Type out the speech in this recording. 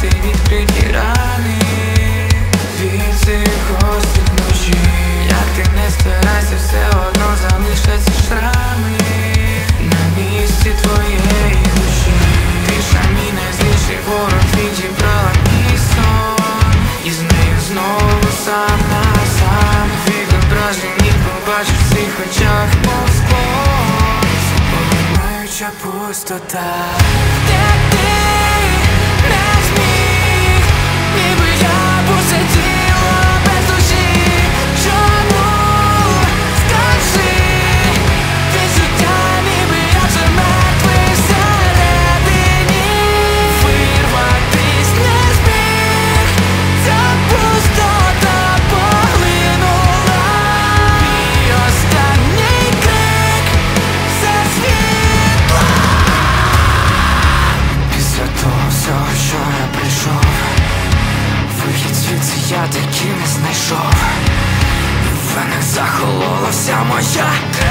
ти відкриті рани від цих гострих ножів. Як ти не старайся, все одно залишаться шрами на місці твоєї душі. Ти ж мій найзліший ворог, відібрала мій сон, і з нею знову сам на сам. Відображені побачиш в цих очах, мов сквозь поглинаюча пустота. Де ти не зміг, ніби я посиділа без душі. Чому? Скажи, відчуття, ніби я вже мертвий всередині. Вирватись не зміг, ця пустота поглинула. Мій останній крик — все світло. Після того всього, що я прийшов, вихід звідси я таки не знайшов. В венах захолола вся моя